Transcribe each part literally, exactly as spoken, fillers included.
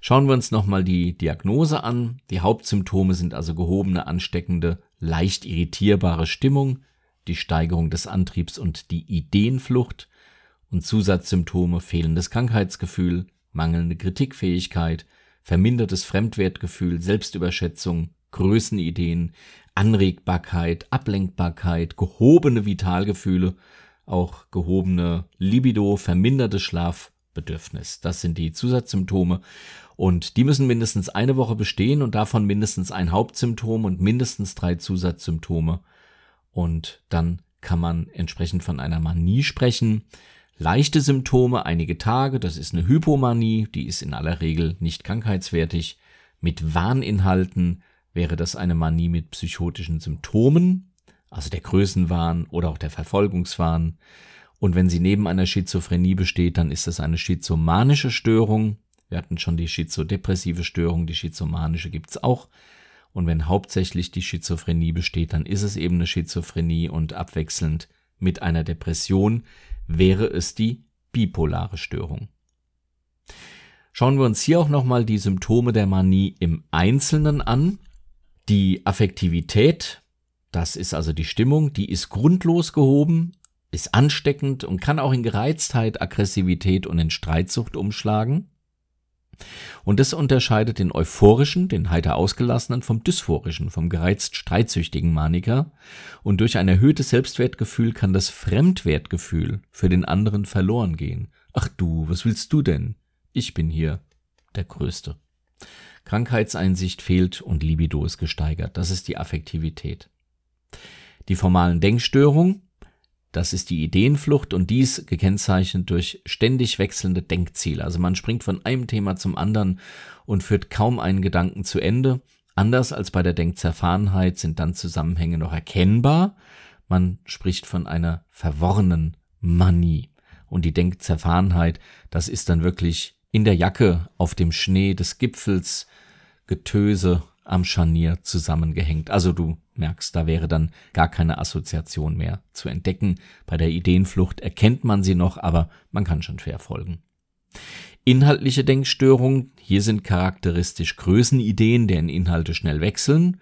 Schauen wir uns nochmal die Diagnose an. Die Hauptsymptome sind also gehobene, ansteckende, leicht irritierbare Stimmung, die Steigerung des Antriebs und die Ideenflucht und Zusatzsymptome fehlendes Krankheitsgefühl, mangelnde Kritikfähigkeit, vermindertes Fremdwertgefühl, Selbstüberschätzung, Größenideen, Anregbarkeit, Ablenkbarkeit, gehobene Vitalgefühle, auch gehobene Libido, vermindertes Schlafbedürfnis. Das sind die Zusatzsymptome und die müssen mindestens eine Woche bestehen und davon mindestens ein Hauptsymptom und mindestens drei Zusatzsymptome. Und dann kann man entsprechend von einer Manie sprechen. Leichte Symptome, einige Tage, das ist eine Hypomanie, die ist in aller Regel nicht krankheitswertig. Mit Wahninhalten wäre das eine Manie mit psychotischen Symptomen, also der Größenwahn oder auch der Verfolgungswahn. Und wenn sie neben einer Schizophrenie besteht, dann ist das eine schizomanische Störung. Wir hatten schon die schizodepressive Störung, die schizomanische gibt es auch. Und wenn hauptsächlich die Schizophrenie besteht, dann ist es eben eine Schizophrenie und abwechselnd mit einer Depression wäre es die bipolare Störung. Schauen wir uns hier auch nochmal die Symptome der Manie im Einzelnen an. Die Affektivität, das ist also die Stimmung, die ist grundlos gehoben, ist ansteckend und kann auch in Gereiztheit, Aggressivität und in Streitsucht umschlagen. Und das unterscheidet den euphorischen, den heiter ausgelassenen vom dysphorischen, vom gereizt streitsüchtigen Maniker. Und durch ein erhöhtes Selbstwertgefühl kann das Fremdwertgefühl für den anderen verloren gehen. Ach du, was willst du denn? Ich bin hier der Größte. Krankheitseinsicht fehlt und Libido ist gesteigert. Das ist die Affektivität. Die formalen Denkstörungen, das ist die Ideenflucht und dies gekennzeichnet durch ständig wechselnde Denkziele. Also man springt von einem Thema zum anderen und führt kaum einen Gedanken zu Ende. Anders als bei der Denkzerfahrenheit sind dann Zusammenhänge noch erkennbar. Man spricht von einer verworrenen Manie. Und die Denkzerfahrenheit, das ist dann wirklich in der Jacke auf dem Schnee des Gipfels Getöse am Scharnier zusammengehängt. Also du merkst, da wäre dann gar keine Assoziation mehr zu entdecken. Bei der Ideenflucht erkennt man sie noch, aber man kann schon schwer folgen. Inhaltliche Denkstörungen, hier sind charakteristisch Größenideen, deren Inhalte schnell wechseln.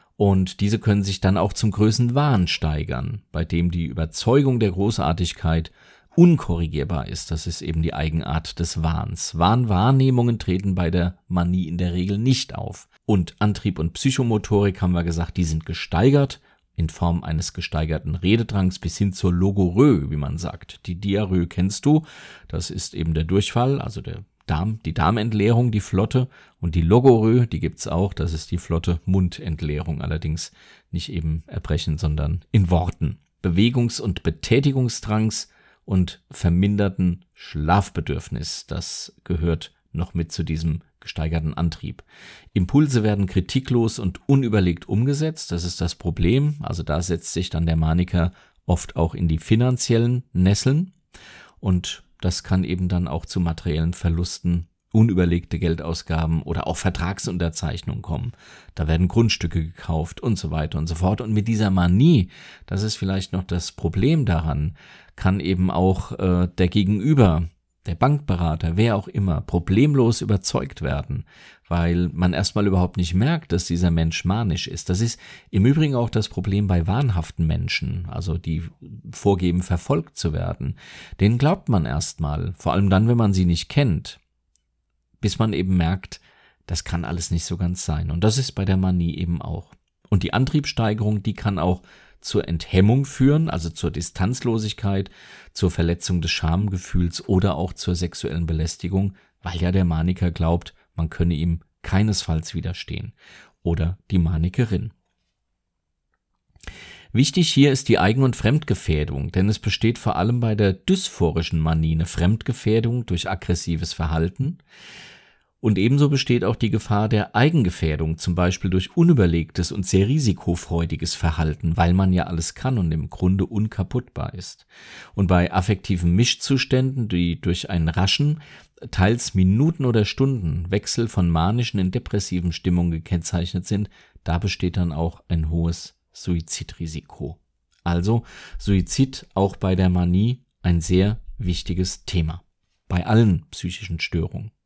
Und diese können sich dann auch zum Größenwahn steigern, bei dem die Überzeugung der Großartigkeit unkorrigierbar ist. Das ist eben die Eigenart des Wahns. Wahnwahrnehmungen treten bei der Manie in der Regel nicht auf. Und Antrieb und Psychomotorik, haben wir gesagt, die sind gesteigert in Form eines gesteigerten Rededrangs bis hin zur Logorrhoe, wie man sagt. Die Diarrhoe kennst du, das ist eben der Durchfall, also der Darm, die Darmentleerung, die flotte. Und die Logorrhoe, die gibt's auch, das ist die flotte Mundentleerung, allerdings nicht eben Erbrechen, sondern in Worten. Bewegungs- und Betätigungsdrangs und verminderten Schlafbedürfnis, das gehört noch mit zu diesem gesteigerten Antrieb. Impulse werden kritiklos und unüberlegt umgesetzt, das ist das Problem. Also da setzt sich dann der Maniker oft auch in die finanziellen Nesseln und das kann eben dann auch zu materiellen Verlusten, unüberlegte Geldausgaben oder auch Vertragsunterzeichnungen kommen. Da werden Grundstücke gekauft und so weiter und so fort. Und mit dieser Manie, das ist vielleicht noch das Problem daran, kann eben auch äh, der Gegenüber, der Bankberater, wer auch immer, problemlos überzeugt werden, weil man erstmal überhaupt nicht merkt, dass dieser Mensch manisch ist. Das ist im Übrigen auch das Problem bei wahnhaften Menschen, also die vorgeben, verfolgt zu werden. Denen glaubt man erstmal, vor allem dann, wenn man sie nicht kennt, bis man eben merkt, das kann alles nicht so ganz sein. Und das ist bei der Manie eben auch. Und die Antriebssteigerung, die kann auch zur Enthemmung führen, also zur Distanzlosigkeit, zur Verletzung des Schamgefühls oder auch zur sexuellen Belästigung, weil ja der Maniker glaubt, man könne ihm keinesfalls widerstehen. Oder die Manikerin. Wichtig hier ist die Eigen- und Fremdgefährdung, denn es besteht vor allem bei der dysphorischen Manie eine Fremdgefährdung durch aggressives Verhalten. Und ebenso besteht auch die Gefahr der Eigengefährdung, zum Beispiel durch unüberlegtes und sehr risikofreudiges Verhalten, weil man ja alles kann und im Grunde unkaputtbar ist. Und bei affektiven Mischzuständen, die durch einen raschen, teils Minuten- oder Stundenwechsel von manischen in depressiven Stimmungen gekennzeichnet sind, da besteht dann auch ein hohes Suizidrisiko. Also Suizid auch bei der Manie ein sehr wichtiges Thema, bei allen psychischen Störungen.